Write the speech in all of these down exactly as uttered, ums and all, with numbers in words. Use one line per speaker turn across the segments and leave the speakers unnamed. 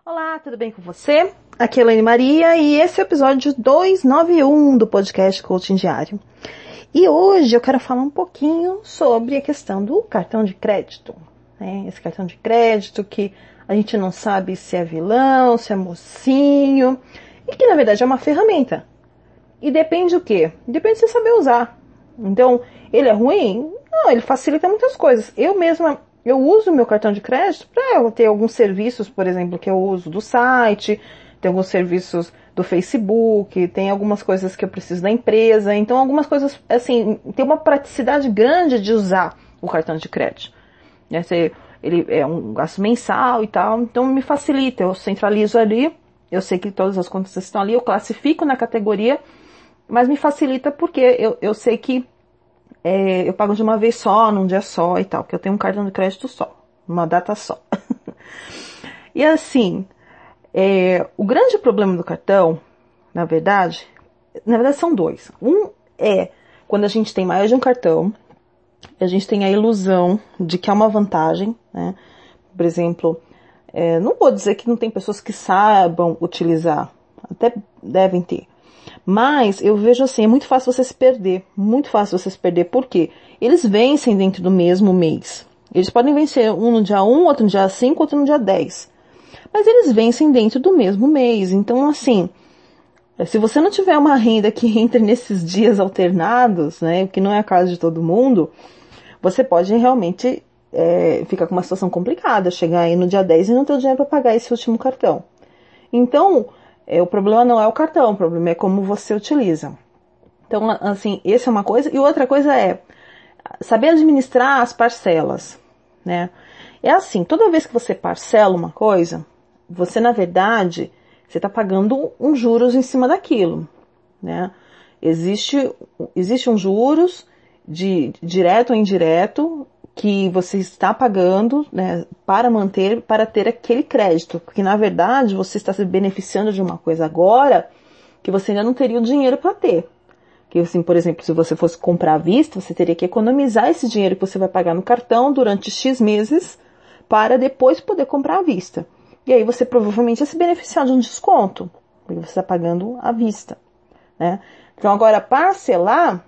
Olá, tudo bem com você? Aqui é a Elaine Maria e esse é o episódio duzentos e noventa e um do podcast Coaching Diário. E hoje eu quero falar um pouquinho sobre a questão do cartão de crédito. Né? Esse cartão de crédito que a gente não sabe se é vilão, se é mocinho, e que na verdade é uma ferramenta. E depende do quê? Depende de você saber usar. Então, ele é ruim? Não, ele facilita muitas coisas. Eu mesma... Eu uso o meu cartão de crédito para ter alguns serviços, por exemplo, que eu uso do site, tem alguns serviços do Facebook, tem algumas coisas que eu preciso da empresa, então algumas coisas, assim, tem uma praticidade grande de usar o cartão de crédito. Ele é um gasto mensal e tal, então me facilita, eu centralizo ali, eu sei que todas as contas estão ali, eu classifico na categoria, mas me facilita porque eu, eu sei que É, eu pago de uma vez só, num dia só e tal, porque eu tenho um cartão de crédito só, uma data só. E assim, é, o grande problema do cartão, na verdade, na verdade são dois. Um é quando a gente tem mais de um cartão, a gente tem a ilusão de que é uma vantagem, né? Por exemplo, é, não vou dizer que não tem pessoas que saibam utilizar, até devem ter. Mas eu vejo assim, é muito fácil você se perder, muito fácil você se perder, por quê? Eles vencem dentro do mesmo mês. Eles podem vencer um no dia um, outro no dia cinco, outro no dia dez. Mas eles vencem dentro do mesmo mês. Então, assim, se você não tiver uma renda que entre nesses dias alternados, né, o que não é a caso de todo mundo, você pode realmente é, ficar com uma situação complicada, chegar aí no dia dez e não ter dinheiro para pagar esse último cartão. Então, É, o problema não é o cartão, o problema é como você utiliza. Então, assim, essa é uma coisa. E outra coisa é saber administrar as parcelas, né? É assim, toda vez que você parcela uma coisa, você, na verdade, você está pagando um juros em cima daquilo, né? Existe, existe um juros de direto ou indireto que você está pagando, né, para manter, para ter aquele crédito. Porque, na verdade, você está se beneficiando de uma coisa agora que você ainda não teria o dinheiro para ter. Que, assim, por exemplo, se você fosse comprar à vista, você teria que economizar esse dinheiro que você vai pagar no cartão durante X meses para depois poder comprar à vista. E aí você provavelmente ia se beneficiar de um desconto, porque você está pagando à vista, né? Então, agora, parcelar...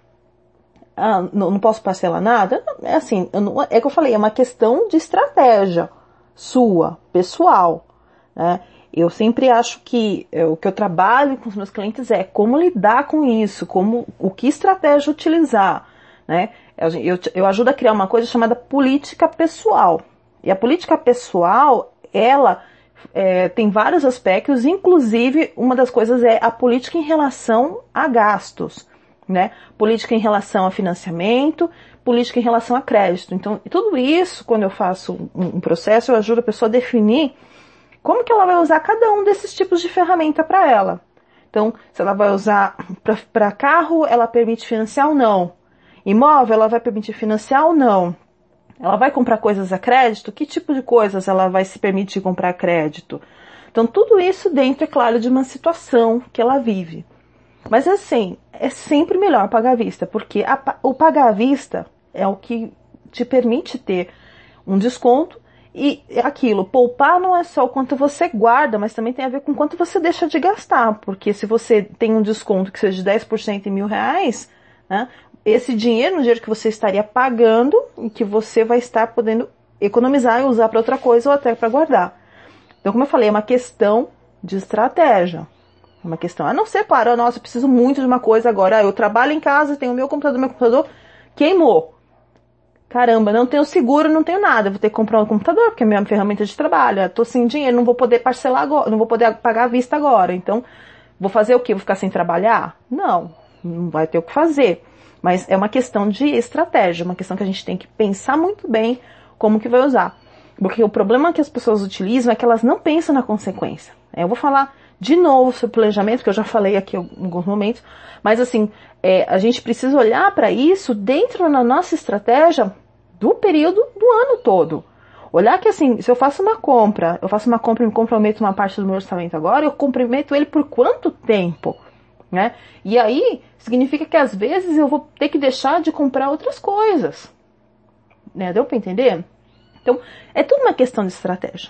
Ah, não, não posso parcelar nada? É assim, eu não, é que eu falei, é uma questão de estratégia sua, pessoal, né? Eu sempre acho que é, o que eu trabalho com os meus clientes é como lidar com isso, como, o que estratégia utilizar, né? Eu, eu, eu ajudo a criar uma coisa chamada política pessoal. E a política pessoal, ela é, tem vários aspectos, inclusive uma das coisas é a política em relação a gastos. Né? Política em relação a financiamento, política em relação a crédito. Então, tudo isso, quando eu faço um processo, eu ajudo a pessoa a definir como que ela vai usar cada um desses tipos de ferramenta para ela. Então, se ela vai usar para carro, ela permite financiar ou não. Imóvel, ela vai permitir financiar ou não. Ela vai comprar coisas a crédito? Que tipo de coisas ela vai se permitir comprar a crédito? Então, tudo isso dentro, é claro, de uma situação que ela vive. Mas assim, é sempre melhor pagar à vista, porque a, o pagar à vista é o que te permite ter um desconto e aquilo, poupar não é só o quanto você guarda, mas também tem a ver com quanto você deixa de gastar, porque se você tem um desconto que seja de dez por cento em mil reais, né, esse dinheiro, no dinheiro que você estaria pagando e que você vai estar podendo economizar e usar para outra coisa ou até para guardar. Então, como eu falei, é uma questão de estratégia. Uma questão, a não ser, claro, nossa, eu preciso muito de uma coisa agora, eu trabalho em casa, tenho o meu computador, meu computador queimou. Caramba, não tenho seguro, não tenho nada, vou ter que comprar um computador, porque é a minha ferramenta de trabalho, eu tô sem dinheiro, não vou poder parcelar agora, não vou poder pagar à vista agora, então, vou fazer o quê? Vou ficar sem trabalhar? Não, não vai ter o que fazer. Mas é uma questão de estratégia, uma questão que a gente tem que pensar muito bem como que vai usar. Porque o problema que as pessoas utilizam é que elas não pensam na consequência. Eu vou falar de novo sobre planejamento, que eu já falei aqui em alguns momentos, mas assim, é, a gente precisa olhar para isso dentro da nossa estratégia do período do ano todo. Olhar que assim, se eu faço uma compra, eu faço uma compra e me comprometo uma parte do meu orçamento agora, eu comprometo ele por quanto tempo, né? E aí, significa que às vezes eu vou ter que deixar de comprar outras coisas, né? Deu para entender? Então, é tudo uma questão de estratégia.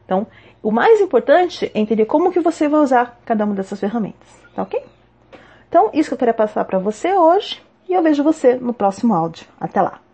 Então, o mais importante é entender como que você vai usar cada uma dessas ferramentas, tá ok? Então, isso que eu queria passar para você hoje, e eu vejo você no próximo áudio. Até lá!